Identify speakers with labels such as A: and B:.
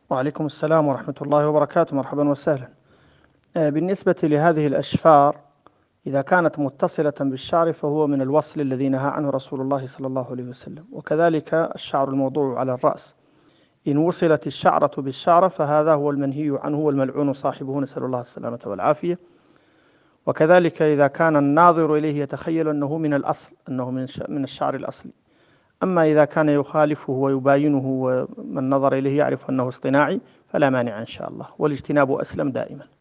A: وعليكم السلام ورحمة الله وبركاته، مرحبا وسهلا. بالنسبة لهذه الأشفار، إذا كانت متصلة بالشعر فهو من الوصل الذي نهى عنه رسول الله صلى الله عليه وسلم، وكذلك الشعر الموضوع على الرأس إن وصلت الشعرة بالشعرة فهذا هو المنهي عنه والملعون صاحبه، نسأل الله السلامة والعافية. وكذلك إذا كان الناظر إليه يتخيل أنه من الأصل، أنه من الشعر الأصلي. أما إذا كان يخالفه ويباينه ومن نظر إليه يعرف أنه اصطناعي فلا مانع إن شاء الله، والاجتناب أسلم دائما.